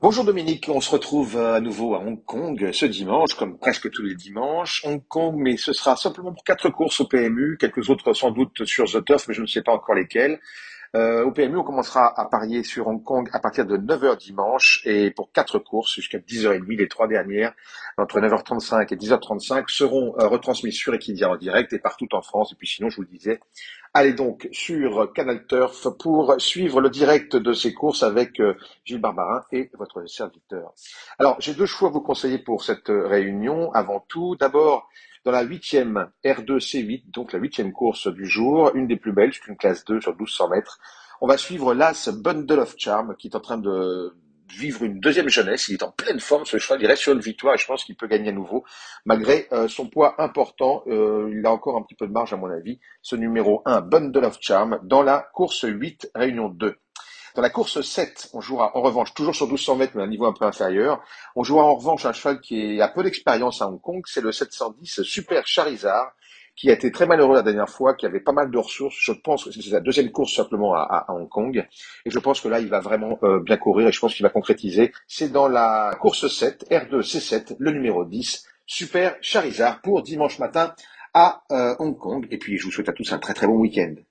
Bonjour Dominique, on se retrouve à nouveau à Hong Kong ce dimanche, comme presque tous les dimanches. Hong Kong, mais ce sera simplement pour 4 courses au PMU, quelques autres sans doute sur The Turf, mais je ne sais pas encore lesquelles. Au PMU, on commencera à parier sur Hong Kong à partir de 9 heures dimanche et pour 4 courses jusqu'à 10h30, les trois dernières, entre 9h35 et 10h35, seront retransmises sur Equidia en direct et partout en France. Et puis sinon, je vous le disais, allez donc sur Canal Turf pour suivre le direct de ces courses avec Gilles Barbarin et votre serviteur. Alors, j'ai deux choix à vous conseiller pour cette réunion. Avant tout, d'abord, dans la huitième R2C8, donc la huitième course du jour, une des plus belles, c'est une classe 2 sur 1200 mètres. On va suivre l'As Bundle of Charm qui est en train de vivre une deuxième jeunesse. Il est en pleine forme, ce cheval. Il reste sur une victoire et je pense qu'il peut gagner à nouveau. Malgré son poids important, il a encore un petit peu de marge à mon avis. Ce numéro 1, Bundle of Charm, dans la course 8, Réunion 2. Dans la course 7, on jouera en revanche toujours sur 1200 mètres, mais à un niveau un peu inférieur. On jouera en revanche un cheval qui a peu d'expérience à Hong Kong, c'est le 710 Super Charizard, qui a été très malheureux la dernière fois, qui avait pas mal de ressources. Je pense que c'est sa deuxième course simplement à Hong Kong. Et je pense que là, il va vraiment bien courir et je pense qu'il va concrétiser. C'est dans la course 7, R2C7, le numéro 10, Super Charizard, pour dimanche matin à Hong Kong. Et puis, je vous souhaite à tous un très très bon week-end.